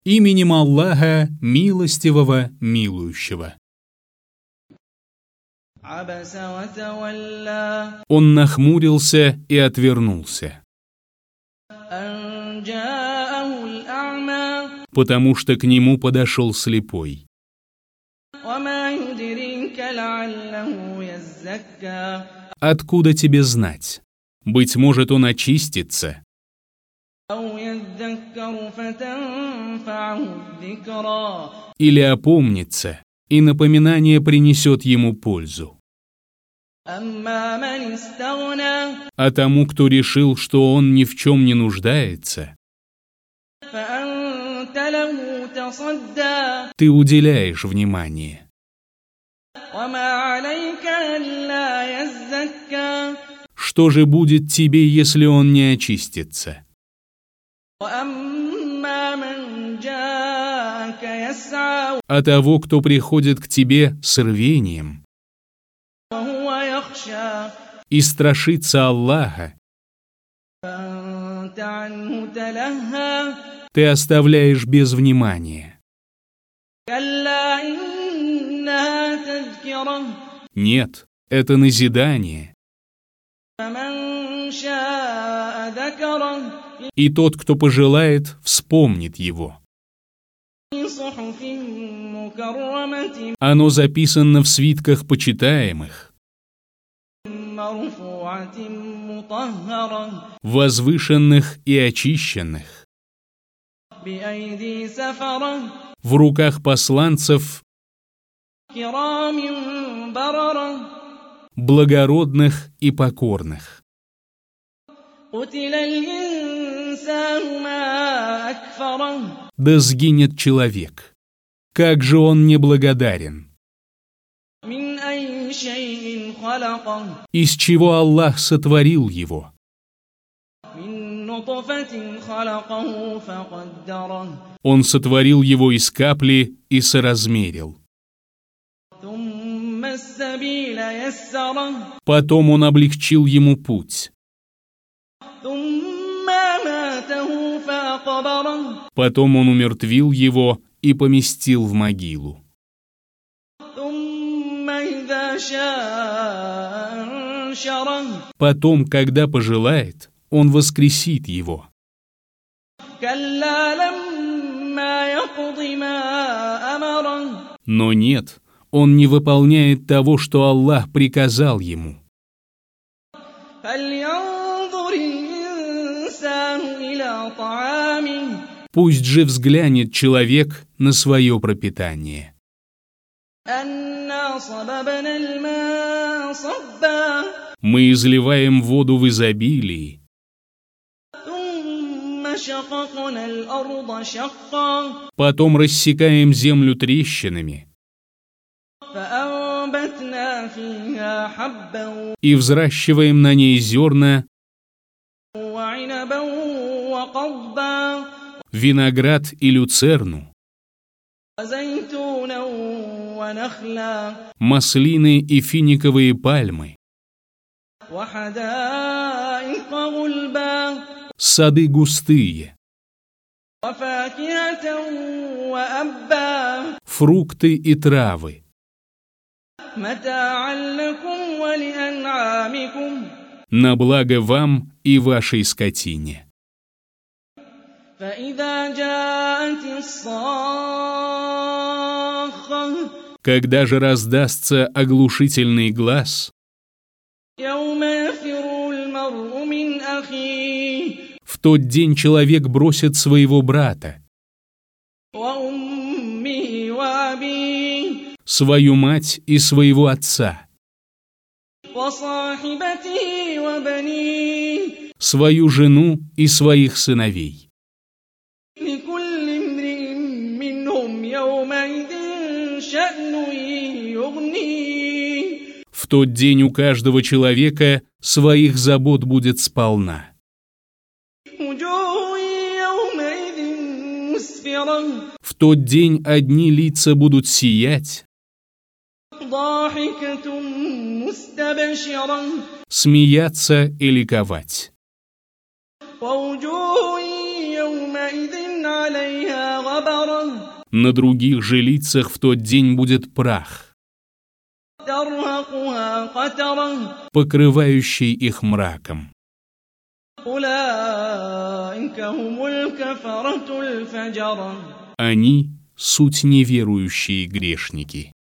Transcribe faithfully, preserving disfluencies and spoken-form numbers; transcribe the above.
Именем Аллаха, милостивого, милующего. Он нахмурился и отвернулся, потому что к нему подошел слепой. Откуда тебе знать? Быть может, он очистится. Или опомнится, и напоминание принесет ему пользу. А тому, кто решил, что он ни в чем не нуждается, ты уделяешь внимание. Что же будет тебе, если он не очистится? А того, кто приходит к тебе с рвением и страшится Аллаха, ты оставляешь без внимания. Нет, это назидание. И тот, кто пожелает, вспомнит его. Оно записано в свитках почитаемых, возвышенных и очищенных, в руках посланцев, благородных и покорных. Да сгинет человек. Как же он неблагодарен. Из чего Аллах сотворил его? Он сотворил его из капли и соразмерил. Потом он облегчил ему путь. Потом он умертвил его и поместил в могилу. Потом, когда пожелает, он воскресит его. Но нет, он не выполняет того, что Аллах приказал ему. Пусть же взглянет человек на свое пропитание. Мы изливаем воду в изобилии. Потом рассекаем землю трещинами. И взращиваем на ней зерна, виноград и люцерну, маслины и финиковые пальмы, сады густые, фрукты и травы, на благо вам и вашей скотине. Когда же раздастся оглушительный глас, в тот день человек бросит своего брата, свою мать и своего отца, свою жену и своих сыновей. В тот день у каждого человека своих забот будет сполна. В тот день одни лица будут сиять, смеяться и ликовать. غبرة На других же лицах в тот день будет прах, ترهقها قترة покрывающий их мраком. أولئك هم الكفرة الفجرة Они — суть неверующие грешники.